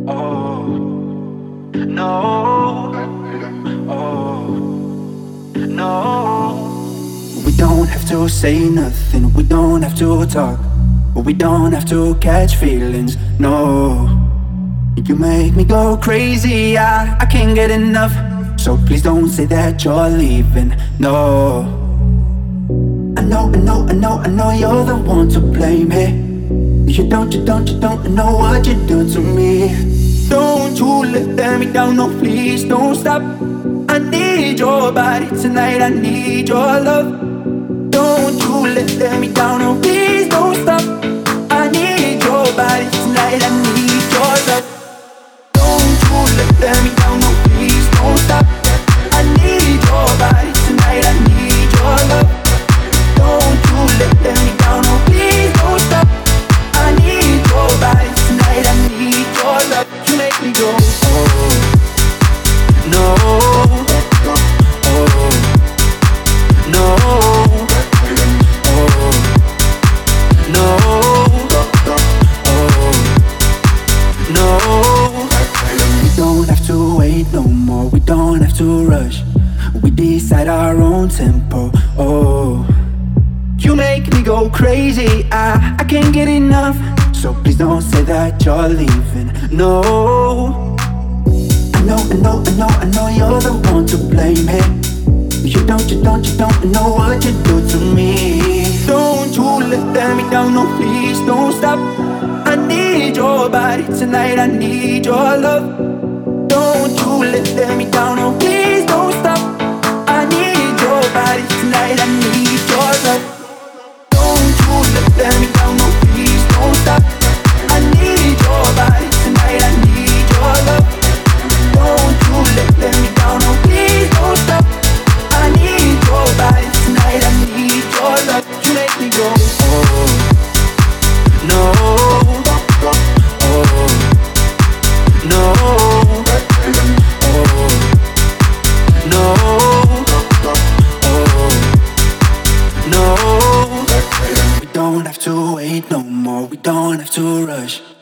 Oh, no. Oh, no. We don't have to say nothing, we don't have to talk, we don't have to catch feelings, no. You make me go crazy, I can't get enough. So please don't say that you're leaving, no. I know you're the one to blame, hey. You don't know what you do to me. Don't you let me down, no please don't stop. I need your body tonight, I need your love. Don't you let me down, no please don't stop. I need your body tonight, I need your love. Don't you let me down, no please don't stop. I need your body tonight, I need your love. Don't you let me down, no please don't stop. I need your body tonight, I need your love. You make me go, oh, no, oh, no, oh, no, oh, no. We don't have to wait no more, we don't have to rush. We decide our own tempo, oh. You make me go crazy, I can't get enough. So please don't say that you're leaving, no. I know you're the one to blame, hey. You don't know what you do to me. Don't you let me down, no please don't stop. I need your body tonight, I need your love. Don't you let me down, no please don't stop. I need your body tonight, I need your love. Don't you let me down, no please don't stop. I need your body tonight, I need your love. Don't you let me down, no please don't stop. I need your body tonight, I need your love. You make me go, oh, no, oh, no, oh, no, oh, no. We don't have to wait no more, we don't have to rush.